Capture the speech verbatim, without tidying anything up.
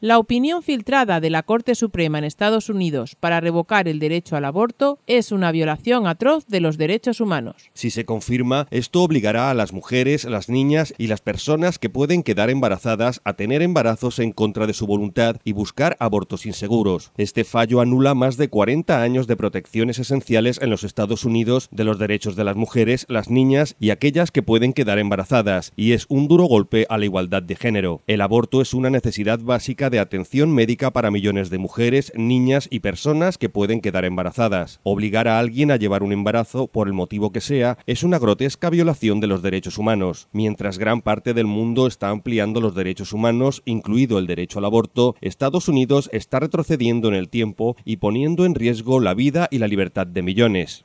La opinión filtrada de la Corte Suprema en Estados Unidos para revocar el derecho al aborto es una violación atroz de los derechos humanos. Si se confirma, esto obligará a las mujeres, las niñas y las personas que pueden quedar embarazadas a tener embarazos en contra de su voluntad y buscar abortos inseguros. Este fallo anula más de cuarenta años de protecciones esenciales en los Estados Unidos de los derechos de las mujeres, las niñas y aquellas que pueden quedar embarazadas, y es un duro golpe a la igualdad de género. El aborto es una necesidad básica de atención médica para millones de mujeres, niñas y personas que pueden quedar embarazadas. Obligar a alguien a llevar un embarazo, por el motivo que sea, es una grotesca violación de los derechos humanos. Mientras gran parte del mundo está ampliando los derechos humanos, incluido el derecho al aborto, Estados Unidos está retrocediendo en el tiempo y poniendo en riesgo la vida y la libertad de millones.